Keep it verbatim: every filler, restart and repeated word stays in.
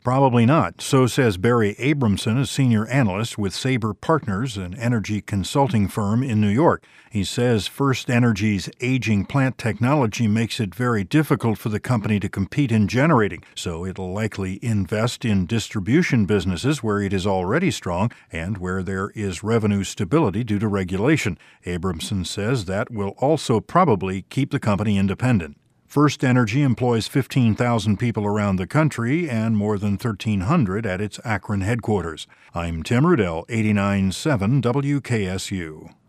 Probably not. So says Barry Abramson, a senior analyst with Sabre Partners, an energy consulting firm in New York. He says FirstEnergy's aging plant technology makes it very difficult for the company to compete in generating, so it'll likely invest in distribution businesses where it is already strong and where there is revenue stability due to regulation. Abramson says that will also probably keep the company independent. FirstEnergy employs fifteen thousand people around the country and more than thirteen hundred at its Akron headquarters. I'm Tim Rudell, eighty-nine point seven W K S U.